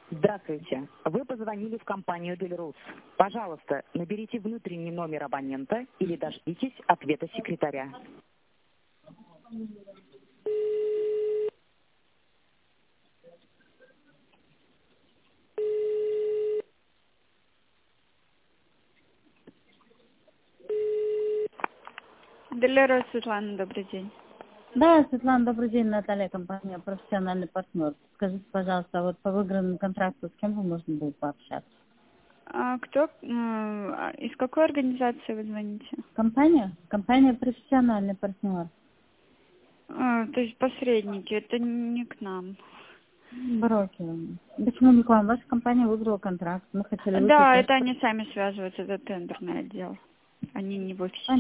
Здравствуйте. Вы позвонили в компанию Делирус. Пожалуйста, наберите внутренний номер абонента или дождитесь ответа секретаря. Делера Светлана, добрый день. Да, Светлана, добрый день, Наталья, компания «Профессиональный партнер». Скажите, пожалуйста, вот по выигранному контракту с кем вы можно будет пообщаться? А кто, из какой организации вы звоните? Компания «Профессиональный партнер». То есть посредники, это не к нам. Брокер. Почему не к вам? Ваша компания выиграла контракт. Мы хотели Да, выиграть. это они сами связываются, это тендерный отдел. Они не в офисе.